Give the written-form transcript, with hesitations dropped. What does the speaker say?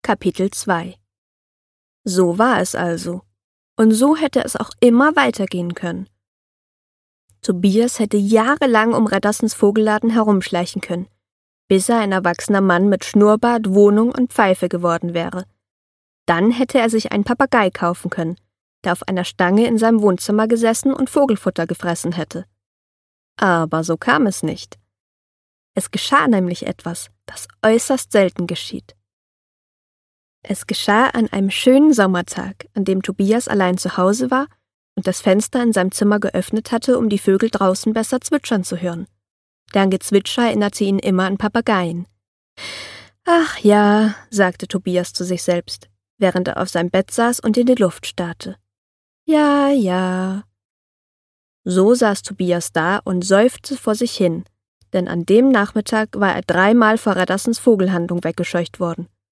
Kapitel 2 So war es also. Und so hätte es auch immer weitergehen können. Tobias hätte jahrelang um Reddersons Vogelladen herumschleichen können, bis er ein erwachsener Mann mit Schnurrbart, Wohnung und Pfeife geworden wäre. Dann hätte er sich einen Papagei kaufen können, der auf einer Stange in seinem Wohnzimmer gesessen und Vogelfutter gefressen hätte. Aber so kam es nicht. Es geschah nämlich etwas, das äußerst selten geschieht. Es geschah an einem schönen Sommertag, an dem Tobias allein zu Hause war und das Fenster in seinem Zimmer geöffnet hatte, um die Vögel draußen besser zwitschern zu hören. Deren Gezwitscher erinnerte ihn immer an Papageien. »Ach ja«, sagte Tobias zu sich selbst, während er auf seinem Bett saß und in die Luft starrte. »Ja, ja.« So saß Tobias da und seufzte vor sich hin, denn an dem Nachmittag war er 3-mal vor Reddersons Vogelhandlung weggescheucht worden.